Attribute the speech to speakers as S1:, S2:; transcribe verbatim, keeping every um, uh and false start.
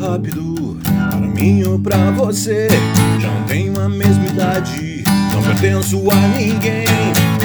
S1: rápido, para mim ou pra você. Já não tenho a mesma idade, não pertenço a ninguém.